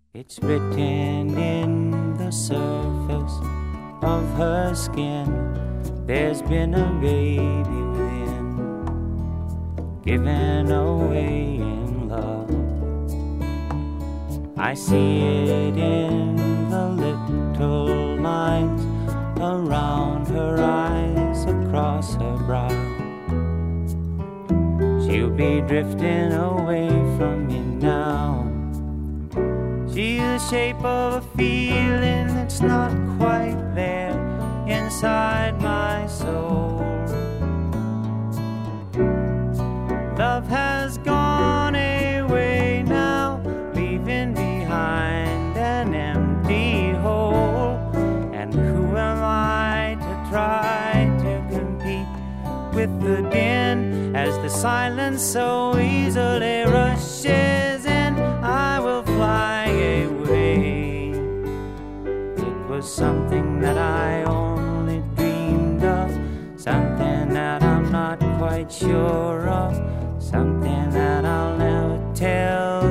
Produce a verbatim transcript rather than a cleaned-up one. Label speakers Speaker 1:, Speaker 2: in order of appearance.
Speaker 1: It's written in the surface of her skin. There's been a baby within, given away in love. I see it in the little lines around her eyes, across her brow. She'll be drifting away from me now. She's the shape of a feeling that's not quite there inside my soul. Love has gone away now, leaving behind an empty hole. And who am I to try to compete with the din as the silence so easily rushes in? I will fly away. It was something that I only dreamed of, something that I'm not quite sure of, something that I'll never tell